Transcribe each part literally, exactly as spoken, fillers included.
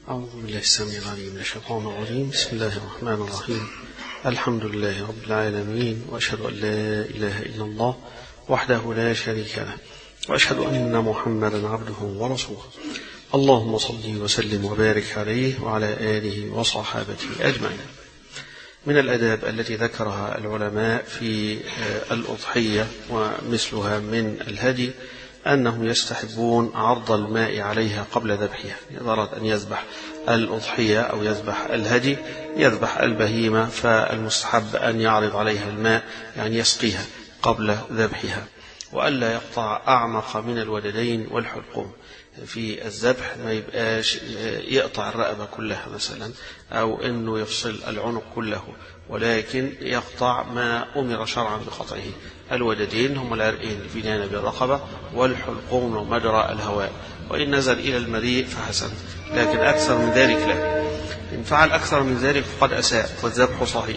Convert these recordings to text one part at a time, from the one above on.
أعوذ بالله السميع العليم من الشيطان الرجيم. بسم الله الرحمن الرحيم. الحمد لله رب العالمين، وأشهد أن لا إله إلا الله وحده لا شريك له، وأشهد أن محمدا عبده ورسوله. اللهم صل وسلم وبارك عليه وعلى آله وصحابته أجمعين. من الآداب التي ذكرها العلماء في الأضحية ومثلها من الهدي أنهم يستحبون عرض الماء عليها قبل ذبحها. إذا أراد أن يذبح الأضحية أو يذبح الهدي، يذبح البهيمة، فالمستحب أن يعرض عليها الماء، يعني يسقيها قبل ذبحها، وألا يقطع أعمق من الوددين والحلقوم. في الذبح ما يبقاش يقطع الرقبة كلها مثلا، أو أنه يفصل العنق كله، ولكن يقطع ما أمر شرعا بقطعه. الوددين هم العرقين في جانب الرقبة، والحلقوم مجرى الهواء، وإن نزل إلى المريء فحسن، لكن أكثر من ذلك لا. إن فعل أكثر من ذلك فقد أساء والذبح صحيح.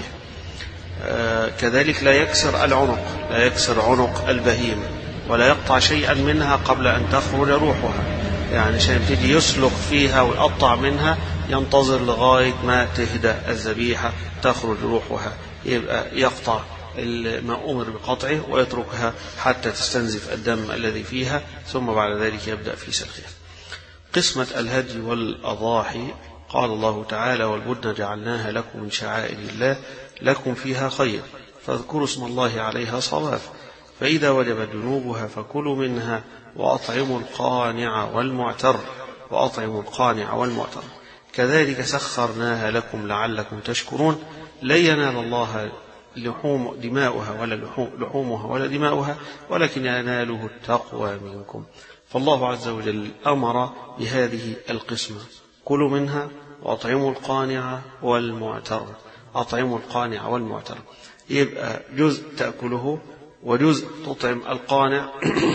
آه كذلك لا يكسر العنق، لا يكسر عنق البهيمة، ولا يقطع شيئا منها قبل أن تخرج روحها، يعني عشان يبتدي يسلق فيها ويقطع منها ينتظر لغاية ما تهدى الذبيحة تخرج روحها، يبقى يقطع ما أمر بقطعه ويتركها حتى تستنزف الدم الذي فيها، ثم بعد ذلك يبدأ في سلخها. قسمة الهدي والأضاحي، قال الله تعالى: والبدن جعلناها لكم من شعائر الله لكم فيها خير فاذكروا اسم الله عليها صواف، فإذا وجبت جنوبها فكلوا منها وأطعموا القانع والمعتر وأطعموا القانع والمعتر كذلك سخرناها لكم لعلكم تشكرون. لا ينال الله لحوم دماؤها ولا لحومها ولا دماؤها، ولكن يناله التقوى منكم. فالله عز وجل أمر بهذه القسمة: كلوا منها وأطعموا القانع والمعتر. أطعموا القانع والمعتر، يبقى جزء تأكله وجزء تطعم القانع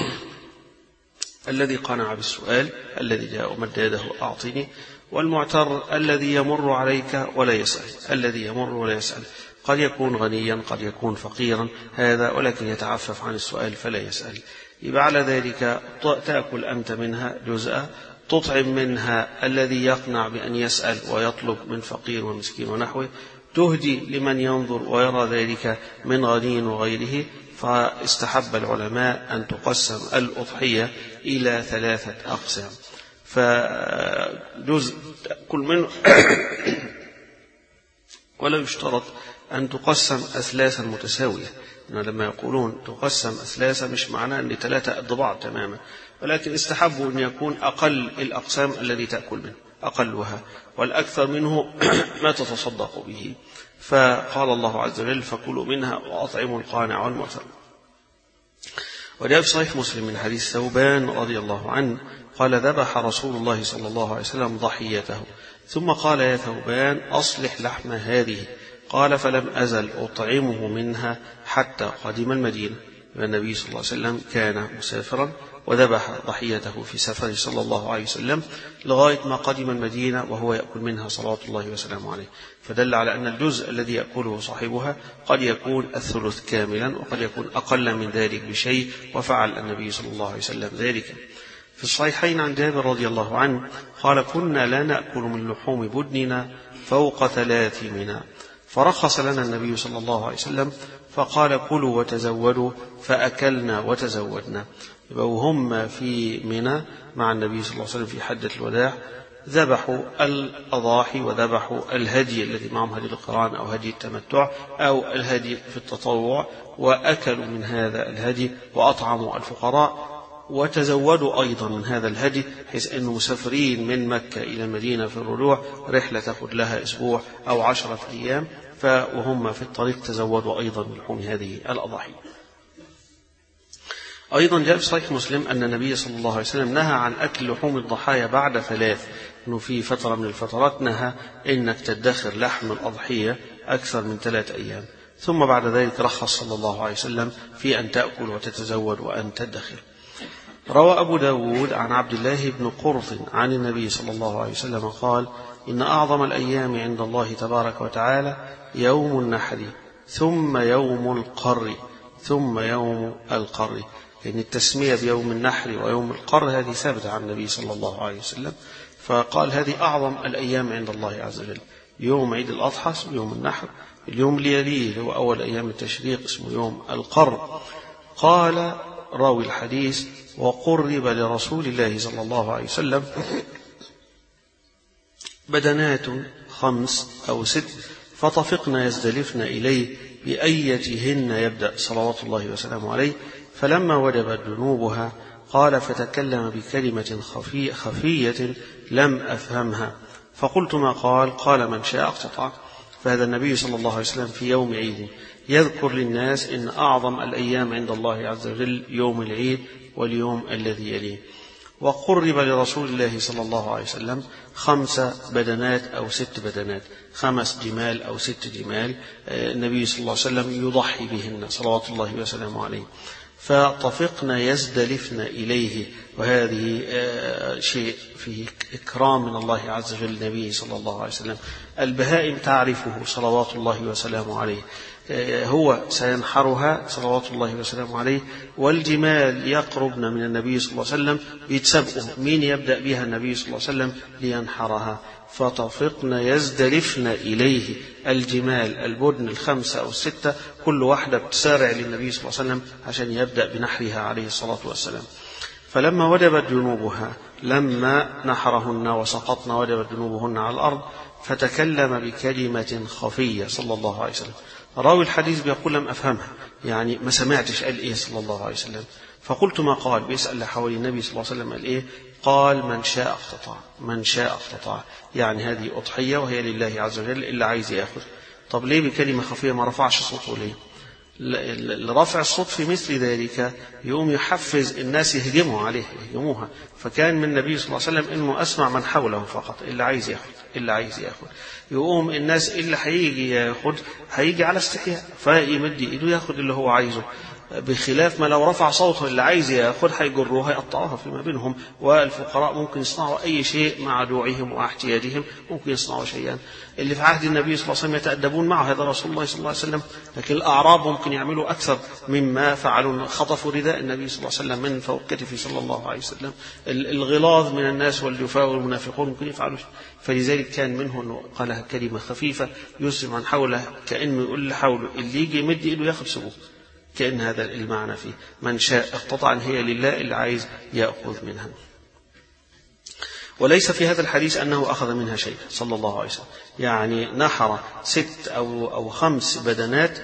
الذي قنع بالسؤال، الذي جاء ومد يده أعطني، والمعتر الذي يمر عليك ولا يسأل، الذي يمر ولا يسأل، قد يكون غنيا قد يكون فقيرا هذا، ولكن يتعفف عن السؤال فلا يسأل. يبقى على ذلك تأكل أنت منها جزءا، تطعم منها الذي يقنع بأن يسأل ويطلب من فقير ومسكين ونحوه، تهدي لمن ينظر ويرى ذلك من غني وغيره. فاستحب العلماء أن تقسم الأضحية إلى ثلاثة أقسام، فجزء تأكل منه ولا يشترط أن تقسم أثلاثا متساوية. لما يقولون تقسم أثلاثا مش معناه أن ثلاثة قد بعض تماما، ولكن استحبوا أن يكون أقل الأقسام الذي تأكل منه أقلها، والأكثر منه ما تتصدق به. فقال الله عز وجل: فكلوا منها وأطعموا القانع والمعتر. وجاء في صحيح مسلم من حديث ثوبان رضي الله عنه قال: ذبح رسول الله صلى الله عليه وسلم ضحيته ثم قال: يا ثوبان أصلح لحم هذه. قال: فلم أزل أطعمه منها حتى قدم المدينة. والنبي صلى الله عليه وسلم كان مسافرا وذبح ضحيته في سفره صلى الله عليه وسلم لغاية ما قدم المدينة وهو يأكل منها صلوات الله وسلامه عليه، فدل على أن الجزء الذي يأكله صاحبها قد يكون الثلث كاملا وقد يكون أقل من ذلك بشيء، وفعل النبي صلى الله عليه وسلم ذلك. في الصحيحين عن جابر رضي الله عنه قال: كنا لا نأكل من لحوم بدننا فوق ثلاث منا، فرخص لنا النبي صلى الله عليه وسلم فقال: كلوا وتزودوا، فأكلنا وتزودنا. وهم في منى مع النبي صلى الله عليه وسلم في حجة الوداع ذبحوا الأضاحي وذبحوا الهدي الذي معهم هدي القران أو هدي التمتع أو الهدي في التطوع، وأكلوا من هذا الهدي وأطعموا الفقراء، وتزودوا أيضا من هذا الهدي، حيث أنه مسافرين من مكة إلى المدينة في الرجوع رحلة تأخذ لها أسبوع أو عشرة أيام، فوهم في الطريق تزودوا أيضا من لحوم هذه الأضاحي. أيضا جاء في صحيح مسلم أن النبي صلى الله عليه وسلم نهى عن أكل لحوم الضحايا بعد ثلاث، أنه في فترة من الفترات نهى إنك تدخر لحم الأضحية أكثر من ثلاث أيام، ثم بعد ذلك رخص صلى الله عليه وسلم في أن تأكل وتتزود وأن تدخر. روى أبو داود عن عبد الله بن قرط عن النبي صلى الله عليه وسلم قال: إن أعظم الأيام عند الله تبارك وتعالى يوم النحر ثم يوم القر ثم يوم القر. لأن التسمية بيوم النحر ويوم القر هذه ثابتة عن النبي صلى الله عليه وسلم، فقال هذه أعظم الأيام عند الله عز وجل، يوم عيد الأضحى اسمه يوم النحر، اليوم اللي يليه هو أول أيام التشريق اسمه يوم القر. قال راوي الحديث: وقرب لرسول الله صلى الله عليه وسلم بدنات خمس أو ست فطفقن يزدلفن إليه بأيتهن يبدأ صلوات الله وسلامه عليه، فلما وجبت جنوبها قال: فتكلم بكلمة خفي خفية لم أفهمها، فقلت: ما قال؟ قال: من شاء اقتطع. فهذا النبي صلى الله عليه وسلم في يوم عيد يذكر للناس إن أعظم الأيام عند الله عز وجل يوم العيد واليوم الذي يليه. وقرب لرسول الله صلى الله عليه وسلم خمس بدنات أو ست بدنات، خمس جمال أو ست جمال، النبي صلى الله عليه وسلم يضحي بهن صلوات الله وسلامه عليه، فطفقن يزدلفن إليه، وهذه شيء فيه إكرام من الله عز وجل النبي صلى الله عليه وسلم. البهائم تعرفه صلوات الله وسلامه عليه، هو سينحرها صلوات الله وسلامه عليه، والجمال يقربن من النبي صلى الله عليه وسلم يتسبقوا مين يبدأ بها النبي صلى الله عليه وسلم لينحرها، فطفقن يزدلفن إليه. الجمال البدن الخمسة أو الستة كل واحدة بتسارع للنبي صلى الله عليه وسلم عشان يبدأ بنحرها عليه الصلاة والسلام. فلما وجبت جنوبها، لما نحرهن وسقطن وجبت جنوبهن على الأرض، فتكلم بكلمة خفية صلى الله عليه وسلم. راوي الحديث بيقول: لم أفهمها، يعني ما سمعتش قال إيه صلى الله عليه وسلم. فقلت: ما قال؟ بيسأل حوالي النبي صلى الله عليه وسلم قال إيه؟ قال: من شاء اقتطع، من شاء اقتطع، يعني هذه أضحية وهي لله عز وجل، اللي عايز يأخذ. طب ليه بكلمة خفية؟ ما رفعش صوته ليه؟ رفع الصوت في مثل ذلك يقوم يحفز الناس يهجموا عليه، يهجموها. فكان من النبي صلى الله عليه وسلم إنه أسمع من حوله فقط، اللي عايز يأخذ، اللي عايز يأخذ. يقوم الناس اللي هيجي يأخذ هيجي على استحياء، فيمد إيده يأخذ اللي هو عايزه، بخلاف ما لو رفع صوته اللي عايز يأخذ هيجروها يقطعوها فيما بينهم. والفقراء ممكن يصنعوا أي شيء مع جوعهم واحتياجهم، ممكن يصنعوا شيئا. اللي في عهد النبي صلى الله عليه وسلم يتأدبون معه، هذا رسول الله صلى الله عليه وسلم، لكن الأعراب ممكن يعملوا أكثر مما فعلوا، خطفوا رداء النبي صلى الله عليه وسلم من فوق كتفه صلى الله عليه وسلم. الغلاظ من الناس والجفاء والمنافقون ممكن يفعلوا، فلذلك كان منه أنه قالها كلمة خفيفة يسمع من حوله، كأنه يقول لحوله اللي يجي يمد إيده ياخذ سبوه، كأن هذا المعنى فيه. من شاء اقتطع، هي لله، اللي عايز يأخذ منها. وليس في هذا الحديث أنه أخذ منها شيء صلى الله عليه وسلم، يعني نحر ست أو أو خمس بدنات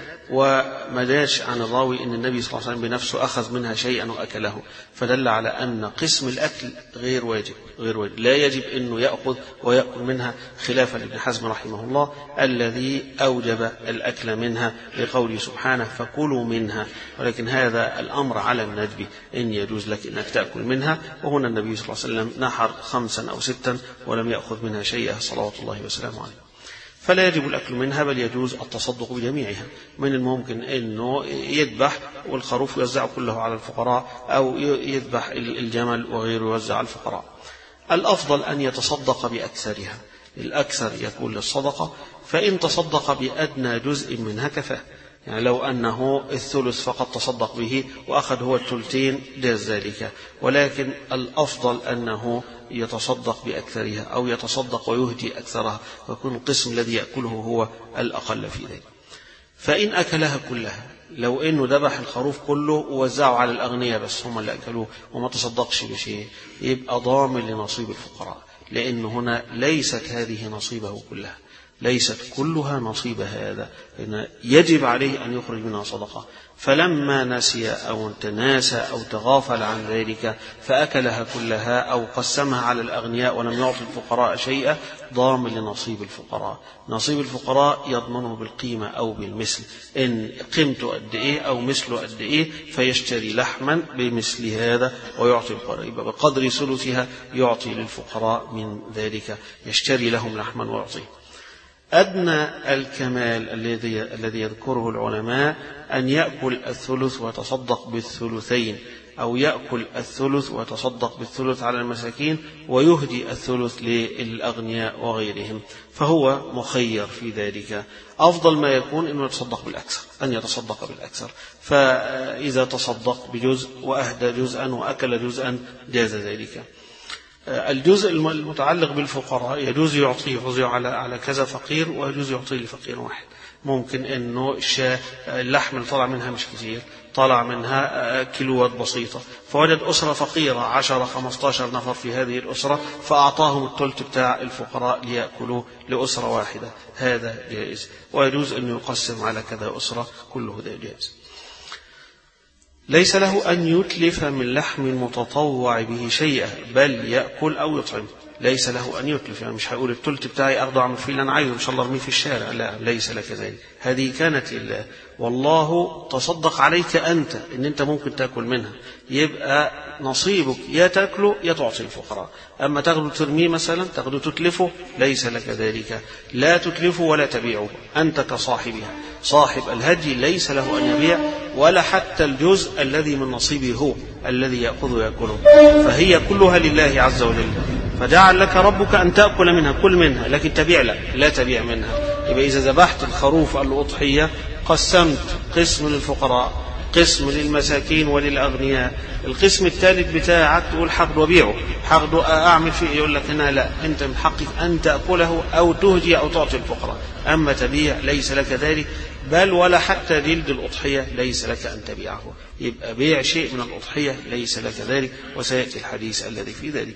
وما داش عن الراوي أن النبي صلى الله عليه وسلم بنفسه أخذ منها شيئا وأكله، فدل على أن قسم الأكل غير واجب، غير واجب، لا يجب أنه يأخذ ويأكل منها، خلافا لابن حزم رحمه الله الذي أوجب الأكل منها لقوله سبحانه: فكلوا منها. ولكن هذا الأمر على الندب، إن يجوز لك أنك تأكل منها. وهنا النبي صلى الله عليه وسلم نحر خمسا أو ستا ولم يأخذ منها شيئا صلوات الله وسلامه عليه. فلا يجب الأكل منها، بل يجوز التصدق بجميعها. من الممكن أنه يذبح والخروف يوزع كله على الفقراء، أو يذبح الجمل وغيره يوزع على الفقراء. الأفضل أن يتصدق بأكثرها، الأكثر يكون للصدقة، فإن تصدق بأدنى جزء منها كفاه، يعني لو أنه الثلث فقط تصدق به وأخذ هو الثلثين جاز ذلك، ولكن الأفضل أنه يتصدق بأكثرها أو يتصدق ويهدي أكثرها، ويكون القسم الذي يأكله هو الأقل في ذلك. فإن أكلها كلها، لو إنه ذبح الخروف كله ووزعه على الأغنياء بس هم اللي أكلوه وما تصدقش بشيء، يبقى ضامن لنصيب الفقراء، لأن هنا ليست هذه نصيبه كلها، ليست كلها نصيب هذا، إن يجب عليه أن يخرج منها صدقة. فلما نسي أو تناسى أو تغافل عن ذلك فأكلها كلها أو قسمها على الأغنياء ولم يعطي الفقراء شيئا، ضامن لنصيب الفقراء. نصيب الفقراء يضمنه بالقيمة أو بالمثل، إن قيمته قد إيه أو مثله قد إيه، فيشتري لحما بمثل هذا ويعطي الفقراء، بقدر ثلثها يعطي للفقراء من ذلك، يشتري لهم لحما ويعطيه. أدنى الكمال الذي الذي يذكره العلماء أن يأكل الثلث ويتصدق بالثلثين، أو يأكل الثلث ويتصدق بالثلث على المساكين ويهدي الثلث للأغنياء وغيرهم، فهو مخير في ذلك. أفضل ما يكون أنه يتصدق بالأكثر، أن يتصدق بالأكثر، فإذا تصدق بجزء وأهدى جزءا وأكل جزءا جاز ذلك. الجزء المتعلق بالفقراء يجوز يعطيه يعطيه على على كذا فقير، ويجوز يعطيه لفقير واحد. ممكن انه الشاة اللحم اللي طلع منها مش كتير، طلع منها كيلوات بسيطة، فوجد أسرة فقيرة عشرة خمستاشر نفر في هذه الأسرة، فأعطاهم الثلث بتاع الفقراء ليأكلوا لأسرة واحدة، هذا جائز. ويجوز أن يقسم على كذا أسرة، كله ده جائز. ليس له أن يتلف من لحم المتطوع به شيئا، بل يأكل أو يطعم. ليس له أن يتلف، يعني مش هيقول الثلث بتاعي أخده أعمل فيه اللي أنا عايزه إن شاء الله أرميه في الشارع، لا، ليس لك ذلك، هذه كانت لله، والله تصدق عليك أنت إن أنت ممكن تأكل منها، يبقى نصيبك يا تأكله يا تعطي الفقراء. أما تاخده ترميه مثلا، تاخده تتلفه، ليس لك ذلك، لا تتلفه ولا تبيعه، أنت كصاحبها. صاحب الهدي ليس له أن يبيع ولا حتى الجزء الذي من نصيبه هو الذي يأخذه يأكله، فهي كلها لله عز وجل. فجعل لك ربك أن تأكل منها، كل منها، لكن تبيع لا لا تبيع منها. يبقى إذا ذبحت الخروف الأضحية قسمت قسم للفقراء، قسم للمساكين وللأغنياء، القسم الثالث بتاعك تقول حقد وبيعه، حقد أعمل فيه، يقول لك هنا لا، أنت من حقك أن تأكله أو تهدي أو تعطي الفقراء، أما تبيع ليس لك ذلك، بل ولا حتى جلد الأضحية ليس لك أن تبيعه. يبقى بيع شيء من الأضحية ليس لك ذلك، وسيأتي الحديث الذي في ذلك.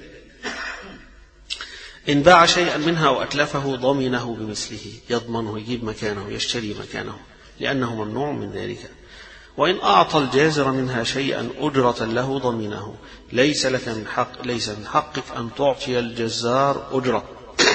إن باع شيئا منها وأتلفه ضمنه بمثله، يضمنه، يجيب مكانه، يشتري مكانه، لأنه ممنوع من ذلك. وإن أعطى الجازر منها شيئا أجرة له ضمنه، ليس لك من حق ليس من حقك أن تعطي الجزار أجرة.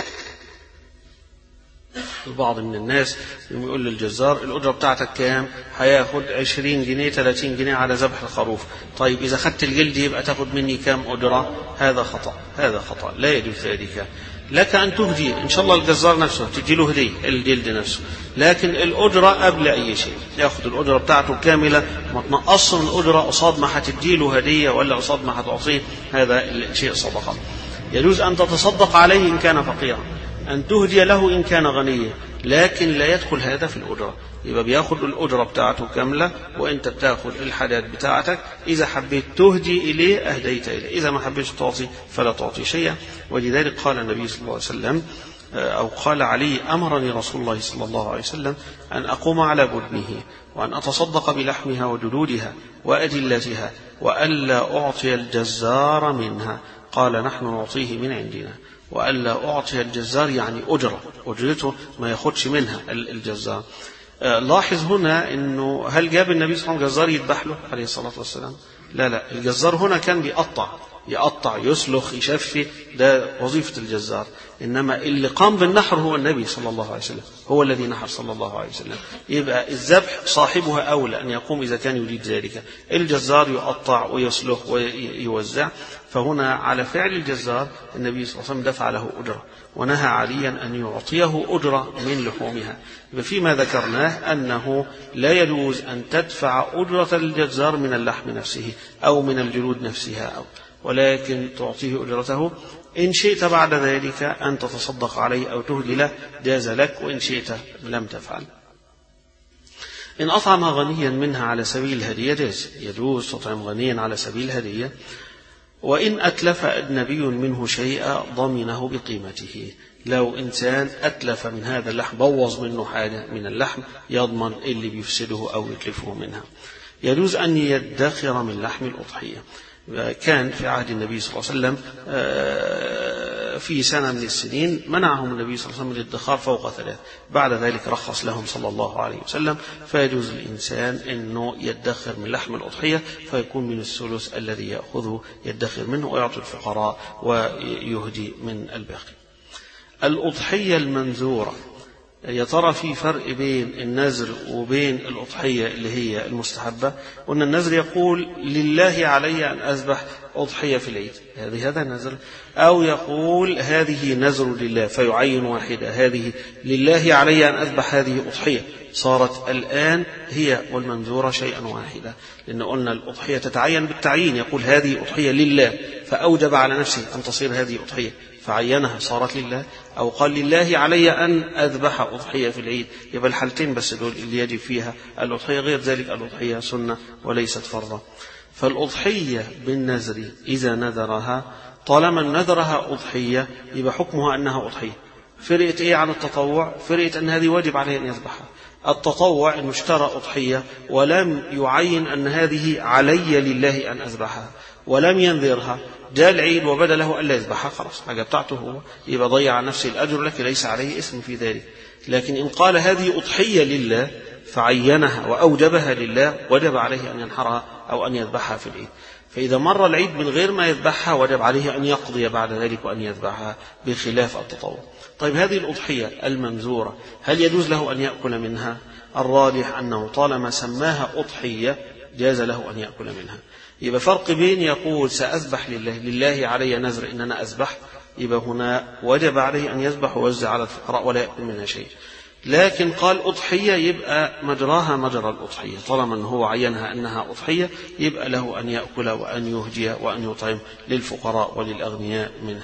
البعض من الناس يقول للجزار الأجرة بتاعتك كام؟ هياخد عشرين جنيه ثلاثين جنيه على ذبح الخروف. طيب إذا خدت الجلد يبقى تاخد مني كام أجرة؟ هذا خطأ، هذا خطأ، لا يجوز ذلك. لك أن تهدي إن شاء الله الجزار نفسه تجي له هدية الجلد نفسه، لكن الأجرة قبل أي شيء، ياخد الأجرة بتاعته كاملة، ما تنقص من الأجرة قصاد ما هتدي له هدية ولا قصاد ما هتعطيه، هذا شيء صدقة. يجوز أن تتصدق عليه إن كان فقيرا، أن تهدي له إن كان غنيا، لكن لا يدخل هذا في الأجرة. يبقى بياخد الأجرة بتاعته كاملة، وأنت بتاخد الحاجات بتاعتك، إذا حبيت تهدي إليه أهديت إليه، إذا ما حبيت تعطي فلا تعطي شيئا. ولذلك قال النبي صلى الله عليه وسلم، أو قال علي: أمرني رسول الله صلى الله عليه وسلم أن أقوم على بدنه وأن أتصدق بلحمها وجلودها وأدلتها، وألا أعطي الجزار منها. قال: نحن نعطيه من عندنا. وألا أعطي الجزار يعني أجرة، أجرته ما ياخدش منها الجزار. لاحظ هنا أنه هل جاب النبي صلى الله عليه وسلم جزار يذبح له عليه الصلاة والسلام؟ لا لا، الجزار هنا كان بيقطع يقطع يسلخ يشفي، ده وظيفة الجزار. إنما اللي قام بالنحر هو النبي صلى الله عليه وسلم، هو الذي نحر صلى الله عليه وسلم. يبقى الذبح صاحبها أولى أن يقوم إذا كان يريد ذلك، الجزار يقطع ويسلخ ويوزع. فهنا على فعل الجزار النبي صلى الله عليه وسلم دفع له أجرة، ونهى عليا أن يعطيه أجرة من لحومها. فيما ذكرناه أنه لا يجوز أن تدفع أجرة الجزار من اللحم نفسه أو من الجلود نفسها، أو ولكن تعطيه أجرته. إن شئت بعد ذلك أن تتصدق عليه أو تهدي له جاز لك، وإن شئت لم تفعل. إن أطعم غنيا منها على سبيل الهدية جاز، يجوز تطعم غنيا على سبيل الهدية. وإن أتلف أجنبي منه شيئا ضمنه بقيمته، لو إنسان أتلف من هذا اللحم، بوظ منه حاجة من اللحم، يضمن اللي بيفسده أو يتلفه منها. يجوز أن يدخر من لحم الأضحية. كان في عهد النبي صلى الله عليه وسلم في سنة من السنين منعهم النبي صلى الله عليه وسلم من الادخار فوق ثلاث، بعد ذلك رخص لهم صلى الله عليه وسلم. فيجوز الإنسان أنه يدخر من لحم الأضحية، فيكون من الثلث الذي يأخذه يدخر منه ويعطي الفقراء ويهدي من الباقي. الأضحية المنذورة، يا ترى في فرق بين النذر وبين الأضحية اللي هي المستحبة؟ وأن النذر يقول لله علي أن أذبح أضحية في العيد، هذه هذا نذر، أو يقول هذه نذر لله فيعين واحدة، هذه لله علي أن أذبح هذه أضحية. صارت الآن هي والمنذورة شيئا واحدا، لأن قلنا الأضحية تتعين بالتعيين، يقول هذه أضحية لله فأوجب على نفسه أن تصير هذه أضحية فعينها صارت لله، أو قال لله علي أن أذبح أضحية في العيد. يبقى الحالتين بس دول اللي يجب فيها الأضحية، غير ذلك الأضحية سنة وليست فرضا. فالأضحية بالنذر إذا نذرها طالما نذرها أضحية يبقى حكمها أنها أضحية. فرقت إيه عن التطوع؟ فرقت أن هذه واجب عليه أن يذبحها. التطوع أنه اشترى أضحية ولم يعين أن هذه علي لله أن أذبحها ولم ينذرها، جاء العيد وبدا له ألا يذبحها، خلاص حاجة بتاعته هو، يبقى ضيع عن نفسه الأجر لكن ليس عليه اسم في ذلك. لكن إن قال هذه أضحية لله فعينها وأوجبها لله وجب عليه أن ينحرها أو أن يذبحها في العيد. فإذا مر العيد من غير ما يذبحها وجب عليه أن يقضي بعد ذلك وأن يذبحها بخلاف التطوع. طيب هذه الأضحية المنذورة هل يجوز له أن يأكل منها؟ الراجح أنه طالما سماها أضحية جاز له أن يأكل منها. يبقى فرق بين يقول سأذبح لله، لله علي نذر إن أنا أذبح، يبقى هنا وجب عليه أن يذبح ويوزع على الفقراء ولا يأكل منها شيء. لكن قال أضحية يبقى مجراها مجرى الأضحية، طالما أنه هو عينها أنها أضحية يبقى له أن يأكل وأن يهدي وأن يطعم للفقراء وللأغنياء منه.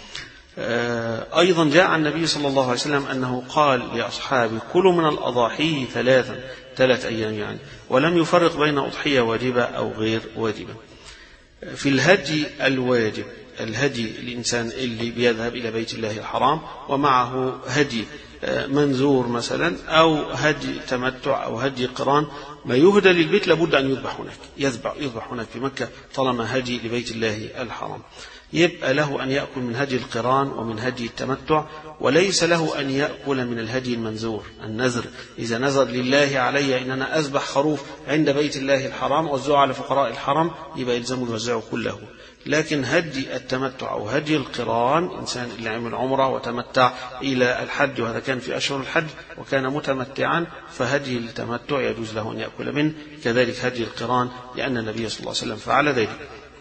أيضا جاء عن النبي صلى الله عليه وسلم أنه قال لأصحابه كلوا من الأضاحي ثلاثا ثلاث أيام يعني، ولم يفرق بين أضحية واجبة أو غير واجبة. في الهدي الواجب، الهدي الإنسان اللي بيذهب إلى بيت الله الحرام ومعه هدي منذور مثلا أو هدي تمتع أو هدي قران، ما يهدى للبيت لابد أن يذبح هناك، يذبح يذبح هناك في مكة طالما هدي لبيت الله الحرام. يبقى له أن يأكل من هدي القران ومن هدي التمتع، وليس له أن يأكل من الهدي المنذور النذر. إذا نذر لله علي أن أنا أذبح خروف عند بيت الله الحرام وأوزعه على فقراء الحرم يبقى يلزمه يوزعه كله. لكن هدي التمتع أو هدي القران، إنسان اللي عمل عمره وتمتع إلى الحج وهذا كان في أشهر الحج وكان متمتعا، فهدي التمتع يجوز له أن يأكل منه، كذلك هدي القران لأن النبي صلى الله عليه وسلم فعل ذلك.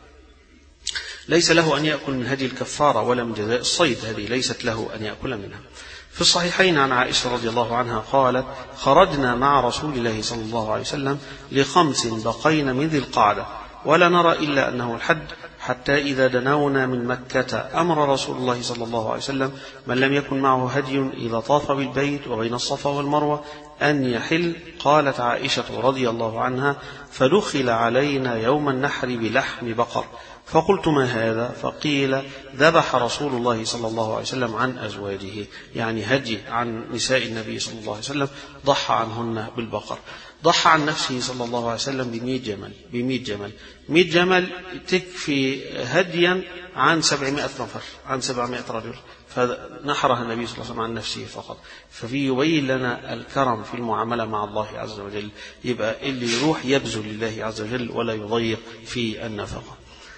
ليس له أن يأكل من هدي الكفارة ولا من جزاء الصيد، هذه ليست له أن يأكل منها. في الصحيحين عن عائشة رضي الله عنها قالت خرجنا مع رسول الله صلى الله عليه وسلم لخمس بقين من ذي القعدة ولا نرى إلا أنه الحج، حتى إذا دنونا من مكة أمر رسول الله صلى الله عليه وسلم من لم يكن معه هدي إذا طاف بالبيت وبين الصفا والمروة أن يحل. قالت عائشة رضي الله عنها فدخل علينا يوم النحر بلحم بقر، فقلت ما هذا؟ فقيل ذبح رسول الله صلى الله عليه وسلم عن أزواجه، يعني هدي عن نساء النبي صلى الله عليه وسلم، ضحى عنهن بالبقر. ضحى عن نفسه صلى الله عليه وسلم بمئة جمل، بمئة جمل، مئة جمل تكفي هديا عن سبعمائة نفر، عن سبعمائة رجل، فنحرها النبي صلى الله عليه وسلم عن نفسه فقط. ففي يبين لنا الكرم في المعاملة مع الله عز وجل، يبقى اللي يروح يبذل لله عز وجل ولا يضيق في النفقة.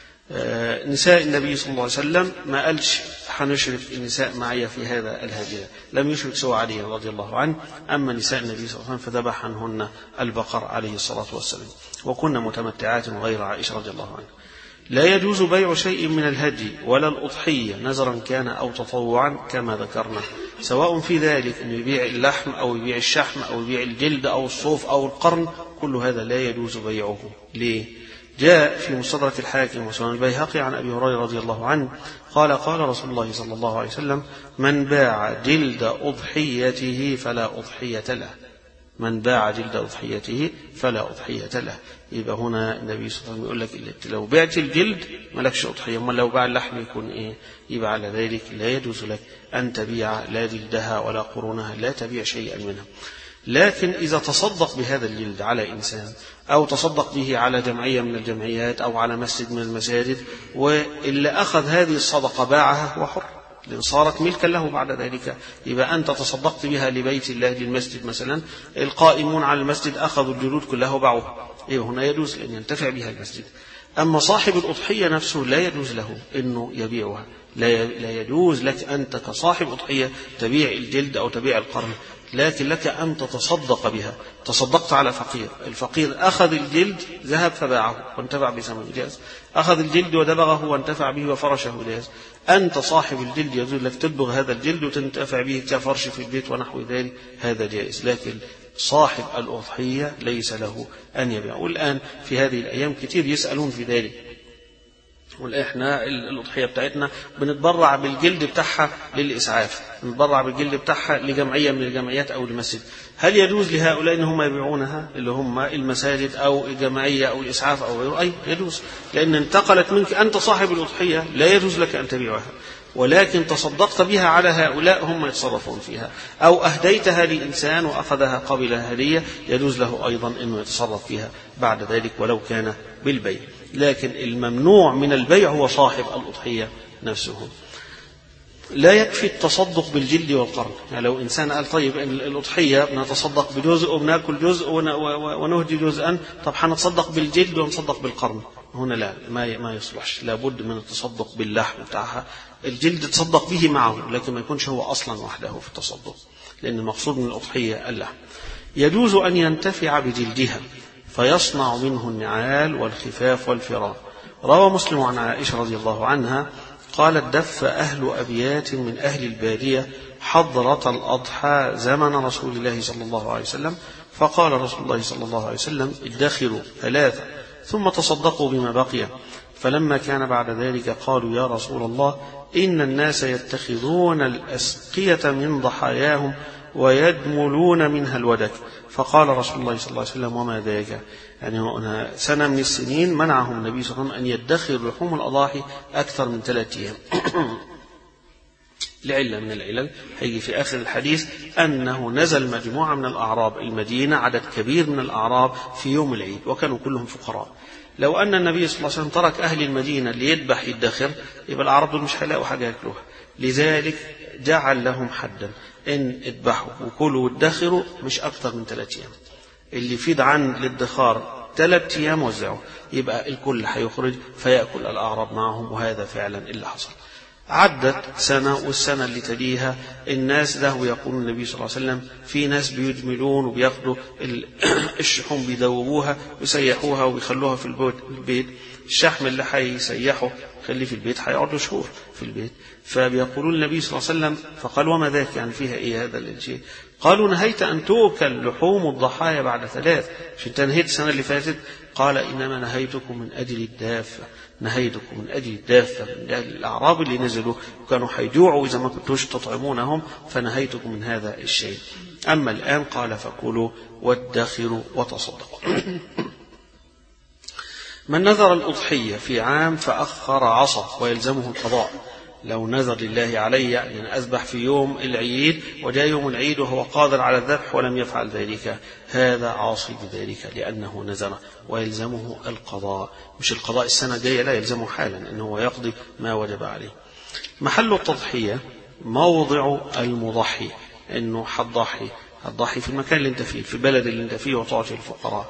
آه نساء النبي صلى الله عليه وسلم ما قالش حنشرك النساء معي في هذا الهدي، لم يشرك سوى علي رضي الله عنه. أما نساء النبي صلى الله عليه وسلم فذبح عنهن البقر عليه الصلاة والسلام، وكنا متمتعات غير عائشة رضي الله عنها. لا يجوز بيع شيء من الهدي ولا الأضحية نذرا كان أو تطوعا كما ذكرنا، سواء في ذلك أن يبيع اللحم أو يبيع الشحم أو يبيع الجلد أو الصوف أو القرن، كل هذا لا يجوز بيعه. ليه؟ جاء في مستدرك الحاكم وسنن البيهقي عن أبي هريرة رضي الله عنه قال قال رسول الله صلى الله عليه وسلم من باع جلد أضحيته فلا أضحية له، من باع جلد أضحيته فلا أضحية له. يبقى هنا النبي صلى الله عليه وسلم يقول لك لو بعت الجلد ملكش أضحية، أما لو باع اللحم يكون إيه؟ يبقى على ذلك لا يجوز لك أن تبيع لا جلدها ولا قرونها، لا تبيع شيئا منها. لكن إذا تصدق بهذا الجلد على إنسان أو تصدق به على جمعية من الجمعيات أو على مسجد من المساجد، واللي أخذ هذه الصدقة باعها هو حر، لأن صارت ملكا له بعد ذلك، يبقى أنت تصدقت بها لبيت الله للمسجد مثلا، القائمون على المسجد أخذوا الجلود كلها وباعوها، يبقى هنا يجوز أن ينتفع بها المسجد. أما صاحب الأضحية نفسه لا يجوز له أنه يبيعها، لا يجوز لك أنت كصاحب أضحية تبيع الجلد أو تبيع القرن، لكن لك أن تتصدق بها. تصدقت على فقير، الفقير أخذ الجلد ذهب فباعه وانتفع بثمنه جاز، أخذ الجلد ودبغه وانتفع به وفرشه جاز. أنت صاحب الجلد يجوز لك تدبغ هذا الجلد وتنتفع به كفرش في البيت ونحو ذلك، هذا جائز. لكن صاحب الأضحية ليس له أن يبيع. والآن في هذه الأيام كثير يسألون في ذلك، واحنا الأضحية بتاعتنا بنتبرع بالجلد بتاعها للإسعاف، بنتبرع بالجلد بتاعها لجمعية من الجمعيات أو لمسجد. هل يجوز لهؤلاء إن هم يبيعونها اللي هم المساجد أو الجمعية أو الإسعاف أو غيره؟ أي يجوز، لأن انتقلت منك أنت صاحب الأضحية، لا يجوز لك أن تبيعها، ولكن تصدقت بها على هؤلاء هم يتصرفون فيها، أو أهديتها لإنسان وأخذها قبل هدية، يجوز له أيضا أنه يتصرف فيها بعد ذلك ولو كان بالبيع. لكن الممنوع من البيع هو صاحب الأضحية نفسه. لا يكفي التصدق بالجلد والقرن، يعني لو إنسان قال طيب الأضحية بنتصدق بجزء وبناكل جزء ونهدي جزءا، طب هنتصدق بالجلد ونتصدق بالقرن، هنا لا، ما ما يصلحش، لابد من التصدق باللحم بتاعها. الجلد تصدق به معه، لكن ما يكونش هو أصلا وحده في التصدق، لأن المقصود من الأضحية اللحم. يجوز أن ينتفع بجلدها فيصنع منه النعال والخفاف والفراء. روى مسلم عن عائشة رضي الله عنها قالت: دف أهل أبيات من أهل البادية حضرة الأضحى زمن رسول الله صلى الله عليه وسلم، فقال رسول الله صلى الله عليه وسلم: ادخروا ثلاثة ثم تصدقوا بما بقي. فلما كان بعد ذلك قالوا: يا رسول الله، إن الناس يتخذون الأسقية من ضحاياهم ويدملون منها الودك. فقال رسول الله صلى الله عليه وسلم: وما ذاك؟ يعني هنا سنة من السنين منعهم النبي صلى الله عليه وسلم أن يدخر لحوم الأضاحي أكثر من ثلاثة أيام لعلة من العلل هيجي في آخر الحديث أنه نزل مجموعة من الأعراب المدينة، عدد كبير من الأعراب في يوم العيد، وكانوا كلهم فقراء. لو أن النبي صلى الله عليه وسلم ترك أهل المدينة ليذبح يدخر، يبقى الأعراب دول مش هيلاقوا حاجة يأكلوها، لذلك جعل لهم حدا: إن اذبحوا وكلوا وادخروا مش أكثر من ثلاثة أيام. اللي يفيد عن الادخار ثلاثة أيام وزعوا، يبقى الكل هيخرج فيأكل الأعراب معهم، وهذا فعلا اللي حصل. عدت سنة، والسنة اللي تليها الناس ذهبوا يقولون النبي صلى الله عليه وسلم: في ناس بيجملون وبياخدوا الشحوم بيدوبوها ويسيحوها وبيخلوها في البيت، الشحم اللي هيسيحه خليه في البيت هيقعد له شهور في البيت. فبيقولون النبي صلى الله عليه وسلم، فقال: وما ذاك؟ يعني فيها ايه هذا الشيء؟ قالوا: نهيت أن تؤكل لحوم الضحايا بعد ثلاث، مش انت نهيت السنة اللي فاتت؟ قال: إنما نهيتكم من أجل الدافة، نهيتكم من أجل الدافة، من أجل الأعراب اللي نزلوا وكانوا حيجوعوا إذا ما كنتوش تطعمونهم، فنهيتكم من هذا الشيء. أما الآن قال: فكلوا وادخروا وتصدقوا. من نذر الأضحية في عام فأخر عصى ويلزمه القضاء. لو نذر لله علي يعني أذبح في يوم العيد وجاء يوم العيد وهو قادر على الذبح ولم يفعل ذلك، هذا عاصي بذلك لأنه نذر ويلزمه القضاء، مش القضاء السنة الجاية، لا، يلزمه حالا أنه يقضي ما وجب عليه. محل التضحية موضع المضحي، أنه حضحي هتضحي في المكان اللي انت فيه، في البلد اللي انت فيه، وتعطي الفقراء.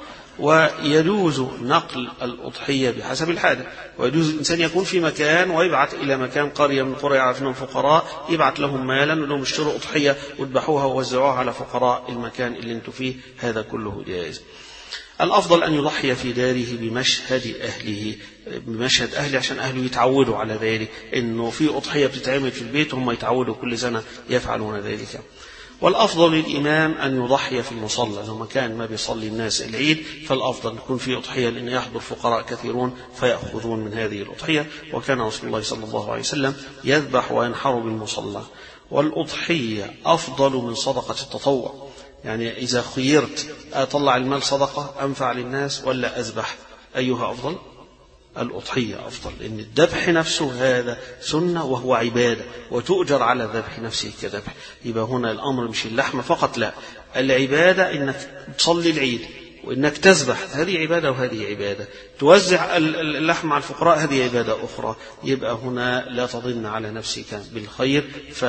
ويجوز نقل الأضحية بحسب الحاجة، ويجوز الإنسان يكون في مكان ويبعث إلى مكان قرية من القرى يعرف أنهم فقراء، يبعث لهم مالا ولهم اشتروا أضحية وذبحوها ووزعوها على فقراء المكان اللي انتوا فيه، هذا كله جائز. الأفضل أن يضحي في داره بمشهد أهله، بمشهد أهله عشان أهله يتعودوا على ذلك، إنه في أضحية بتتعمل في البيت هم يتعودوا كل سنة يفعلون ذلك. والأفضل للإمام أن يضحي في المصلى، لو مكان ما بيصلي الناس العيد فالأفضل يكون فيه أضحية، لأن يحضر فقراء كثيرون فيأخذون من هذه الأضحية. وكان رسول الله صلى الله عليه وسلم يذبح وينحر بالمصلى. والأضحية أفضل من صدقة التطوع، يعني إذا خيرت أطلع المال صدقة أنفع للناس ولا أذبح، أيها أفضل؟ الأضحية أفضل، لأن الذبح نفسه هذا سنة وهو عبادة، وتؤجر على ذبح نفسه كذبح. يبقى هنا الأمر مش اللحم فقط، لا، العبادة إنك تصلي العيد وإنك تذبح، هذه عبادة وهذه عبادة، توزع اللحم على الفقراء هذه عبادة أخرى. يبقى هنا لا تظن على نفسك بالخير،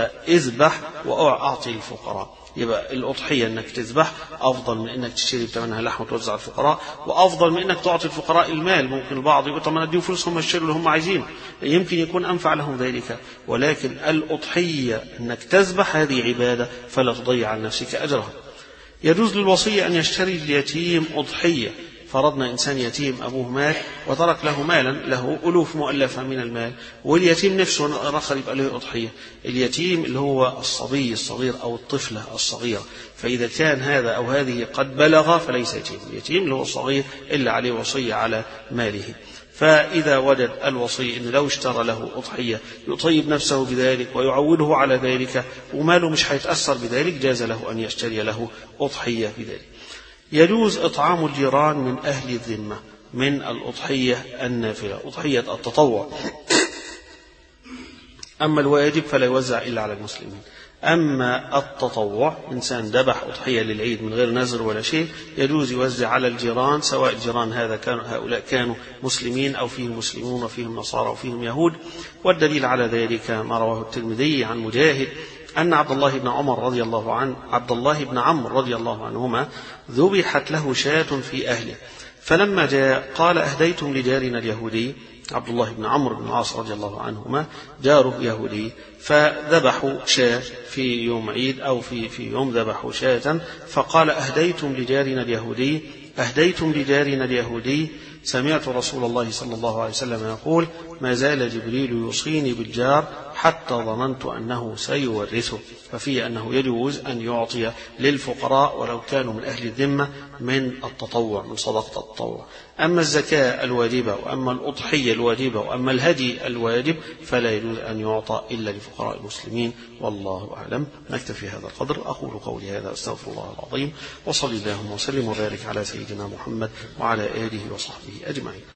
فاذبح وأعطي الفقراء. يبقى الأضحية إنك تذبح أفضل من إنك تشتري بثمنها لحم وتوزع على الفقراء، وأفضل من إنك تعطي الفقراء المال. ممكن البعض يقول: طب ما نديهم فلوس هم يشتروا اللي هم عايزينه، يمكن يكون أنفع لهم ذلك. ولكن الأضحية إنك تذبح هذه عبادة، فلا تضيع عن نفسك أجرها. يجوز للوصي أن يشتري اليتيم أضحية. فرضنا إنسان يتيم أبوه مات وترك له مالا، له ألوف مؤلفة من المال، واليتيم نفسه آخر يبقى له أضحية. اليتيم اللي هو الصبي الصغير أو الطفلة الصغيرة، فإذا كان هذا أو هذه قد بلغ فليس يتيم. اليتيم اللي هو الصغير اللي عليه وصية على ماله. فإذا وجد الوصي أن لو اشترى له أضحية يطيب نفسه بذلك ويعوده على ذلك وماله مش هيتأثر بذلك، جاز له أن يشتري له أضحية بذلك. يجوز إطعام الجيران من أهل الذمة من الأضحية النافلة، أضحية التطوع. أما الواجب فلا يوزع إلا على المسلمين. أما التطوع إنسان ذبح أضحية للعيد من غير نذر ولا شيء يجوز يوزع على الجيران، سواء الجيران هذا كانوا هؤلاء كانوا مسلمين أو فيهم مسلمون وفيهم نصارى وفيهم يهود. والدليل على ذلك ما رواه الترمذي عن مجاهد أن عبد الله بن عمر رضي الله عنه عبد الله بن عمرو رضي الله عنهما ذبحت له شاة في أهله، فلما جاء قال أهديتم لجارنا اليهودي. عبد الله بن عمرو بن العاص رضي الله عنهما جاره يهودي، فذبحوا شاة في يوم عيد أو في في يوم ذبحوا شاة، فقال أهديتم لجارنا اليهودي أهديتم لجارنا اليهودي. سمعت رسول الله صلى الله عليه وسلم يقول ما زال جبريل يوصيني بالجار حتى ظننت أنه سيورثه. ففيه أنه يجوز أن يعطي للفقراء ولو كانوا من أهل الذمة من التطوع، من صدقة التطوع. أما الزكاة الواجبة وأما الأضحية الواجبة وأما الهدي الواجب فلا يجوز أن يعطى إلا لفقراء المسلمين، والله أعلم. نكتفي هذا القدر. أقول قولي هذا أستغفر الله العظيم، وصلي اللهم وسلم وبارك على سيدنا محمد وعلى آله وصحبه أجمعين.